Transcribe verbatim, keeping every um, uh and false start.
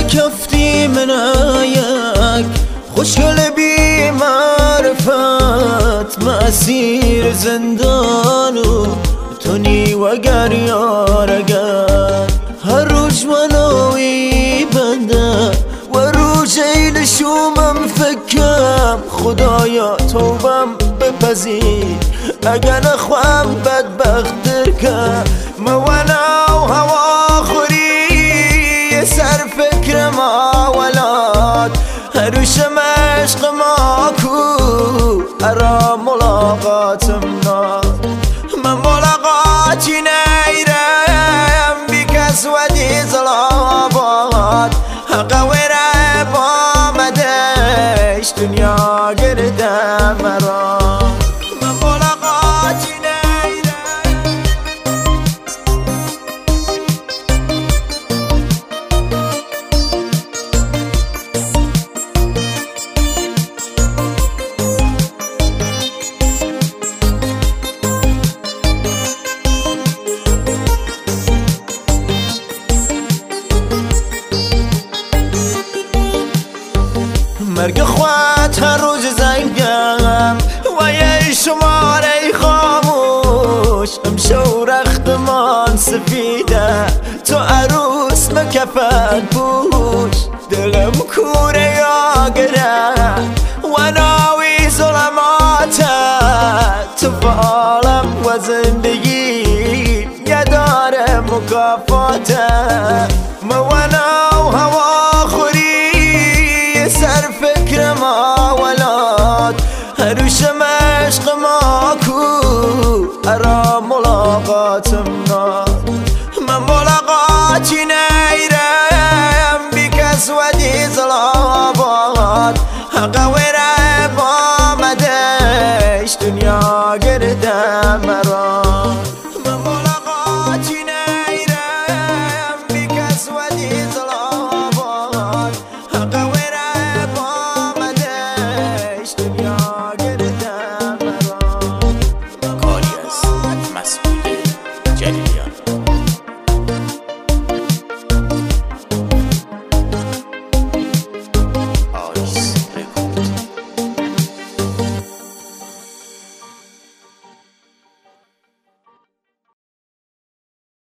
کفتی منایک خوشگل بی معرفت مسیر زندانو تونی وگر یارگر هر روز منوی بنده و روز این شومم فکرم خدایا توبم بپذیر اگر نخوام بدبخت درکم موانا و هوا خوری سر فکر ما ولاد هروشم عشق ما کو ارا ملاقاتم نا من ملاقاتی نیرم بی کس و دی ظلابات حقا ویره با مدش دنیا گردم مرا من ملاقاتی نیرم مرگ خواهد هر روز زنگم و یه شماره خاموش امشو رختمان سفیده تو عروس مکفن پوش دلم کوره یا گره و ناوی ظلماتت تو فعالم و زندگی یه داره مکافاته موانا و هوا خوری سر